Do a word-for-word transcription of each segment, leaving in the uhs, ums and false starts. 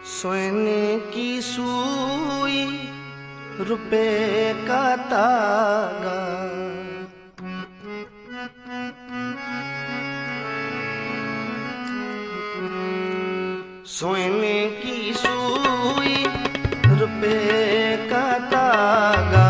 सोने की सुई रुपए का तागा, सोने की सुई रुपए का तागा,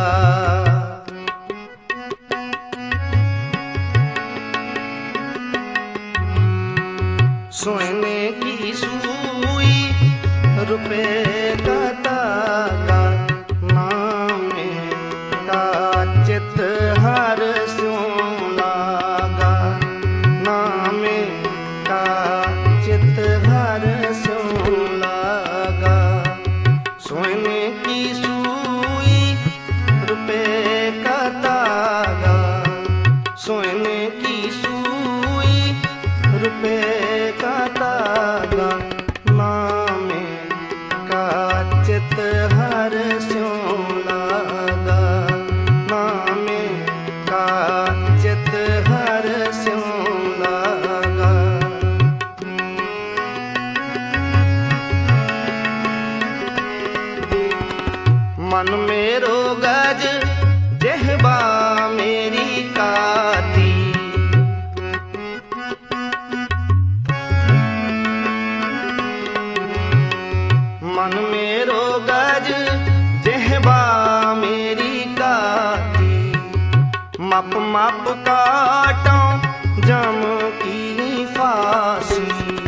सोने की सुई रुपए का तागा, नामे का चित हर स्यों लागा, नामे का चित हर स्यों लागा। सोने की सुई रुपए का तागा, सोने की सुई रुपए का तागा, नामे का चित हर स्यों लागा, नामे का चित हर स्यों लागा। मन मेरो गज जेहबा मेरी काती, मन मेरो गज जेहबा मेरी काती, मप मप काटों जम की फांसी,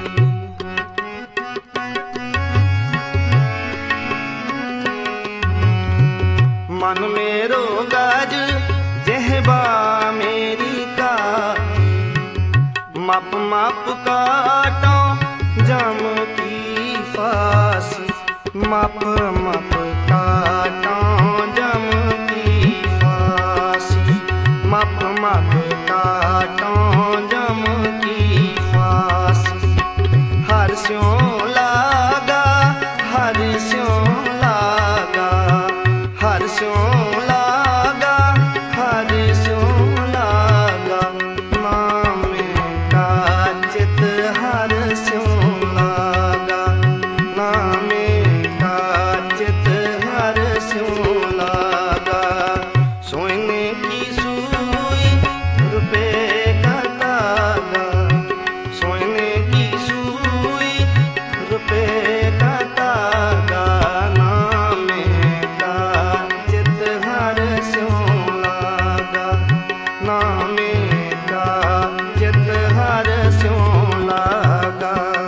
मन मेरो गज जेहबा मेरी काती, मप मप काटों जम की फांसी, मप मप काटों जम की फांसी, मप मप काटों जम की फांसी। हर स्यों लागा, हर स्यों लागा, हर स्यों लागा, हर स्यों लागा, नामे का चित हर स्यों लागा, नामे का चित हर स्यों लागा। सोने की सुई रुपए का तागा, सोने की सुई रुपए का तागा, नामे का चित हर स्यों लागा, नामे का चित हर स्यों लागा।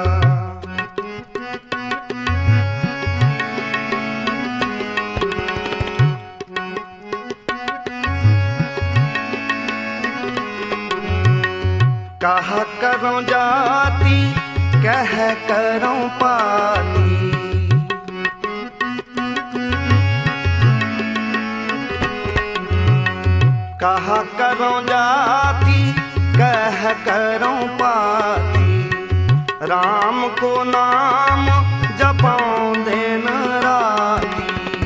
कहा करो जाती, कह करो पाती, कहा करो जाती, कह करो पाती, राम को नाम जपाऊं दिन राती,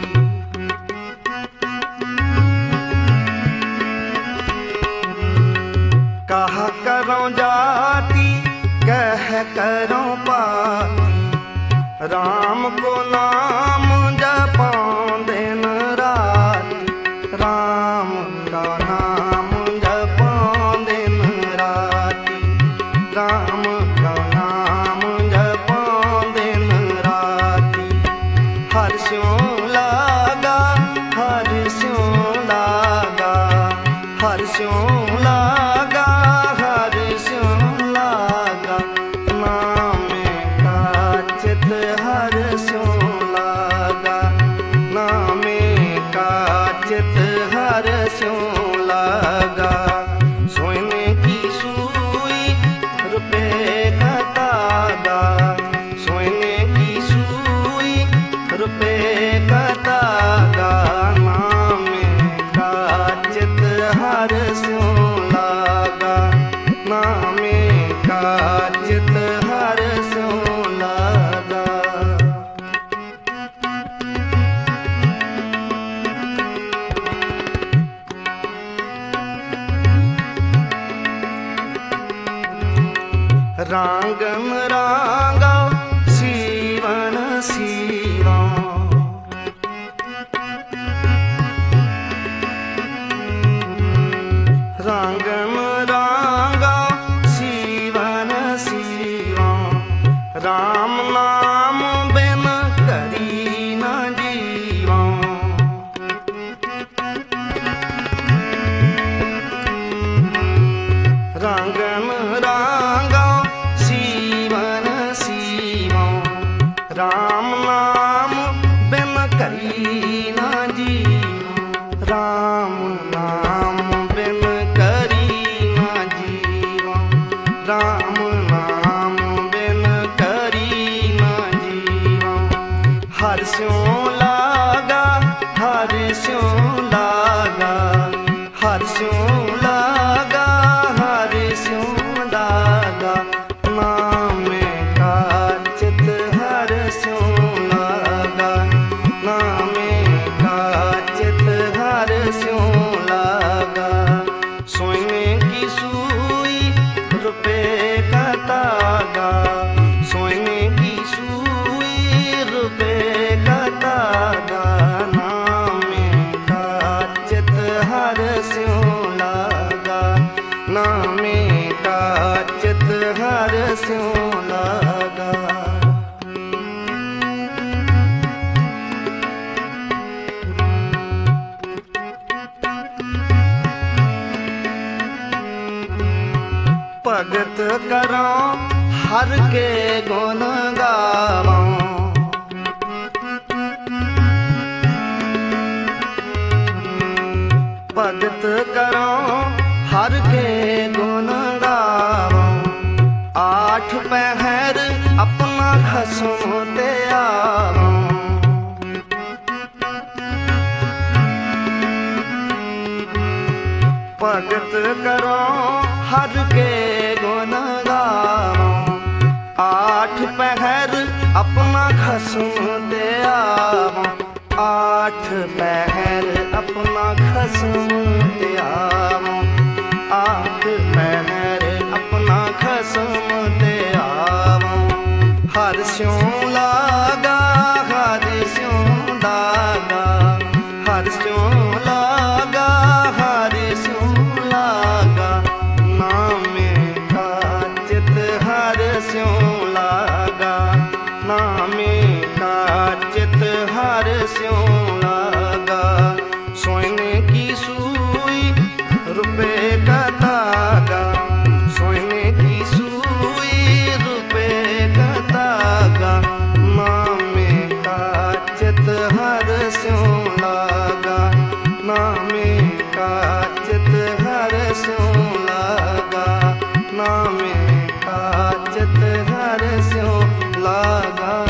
कहा करो जाती, कह करो पाती, राम को नाम जपाऊं दिन राती, राम का नाम जपाऊं दिन राती, राम का नाम जपाऊं दिन राती। हर स्यों लागा, हर स्यों लागा, हर स्यों लागा, हर स्यों लागा, नामे का चित हर स्यों लागा। राम नाम बिन करी न जीवा। रांगन रांगा सीवन सीवा। राम नाम बिन करी न जीवा। राम नाम बिन करी न जीवा। राम नाम बिन करी न जीवा। हर स्यों लागा हर स्यों लागा। हर स्यों लागा हर स्यों लागा। नाम का चित हर स्यों लागा। नाम का चित हर स्यों लागा। सोने की सुई रुपए का तागा। सोने की सुई रुपए का तागा। नाम का चित हर स्यों लागा। नाम का चित हर स्यों लागा। भगत करो हर के गुण गावा। भगत करो हर के गुण गावा। आठ पहर अपना खसम ते आवा। भगत करो हर के गुण गावा। आठ पहर अपना खसम ते आवा। आठ पहर अपना खसम ते आवा। आठ पहर अपना खसम ते आवा। हर स्यों लागा हर स्यों लागा। हर स्यों लागा हर स्यों लागा। नाम का चित हर स्यों लागा। नाम का चित हर स्यों लागा। सोने की सुई रुपए का तागा। सोने की सुई रुपए का तागा। नाम का चित हर स्यों लागा। नाम का चित हर स्यों लागा। नाम का चित हर स्यों लागा।